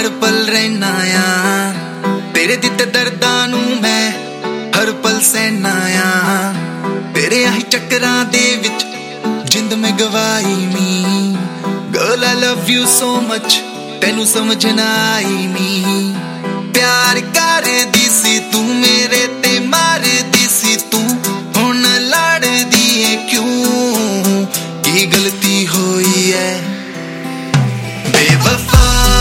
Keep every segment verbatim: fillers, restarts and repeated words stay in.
हर पल रहना यार तेरे दिते दर्दां नू मैं हर पल सहना यार तेरे आही चक्करां दे विच जिंद में गवाई नी girl I love you so much तेनू समझ ना आई नी प्यार कर दी सी तू मेरे ते मार दी सी तू हुण लड़ दी है क्यों की गलती होई है बेवफा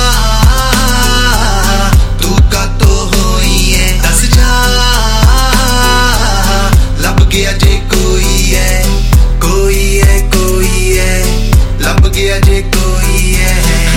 तू का तो होई है दस जा लब गया जे कोई है कोई है कोई है लब गया जे कोई है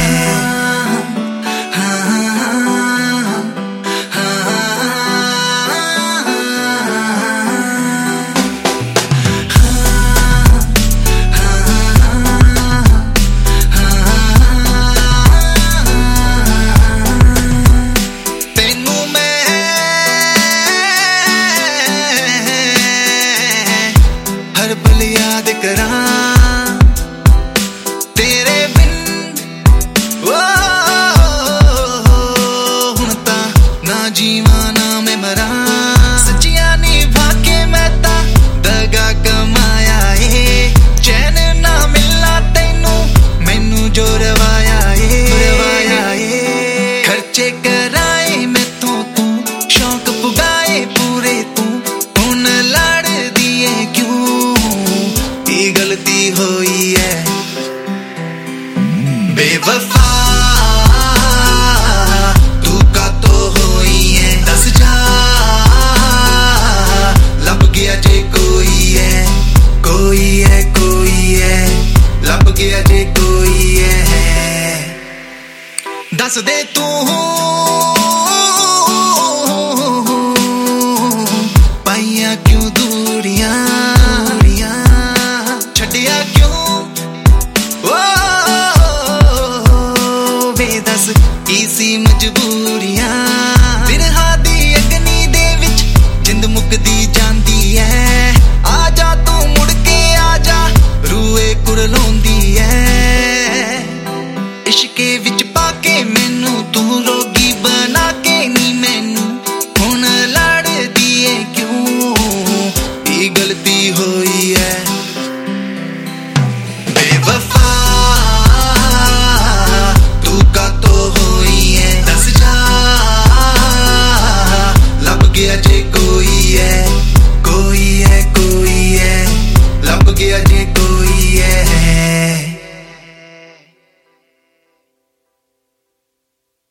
हर पल याद करा तेरे बिन ओ हुण तां ना जीवां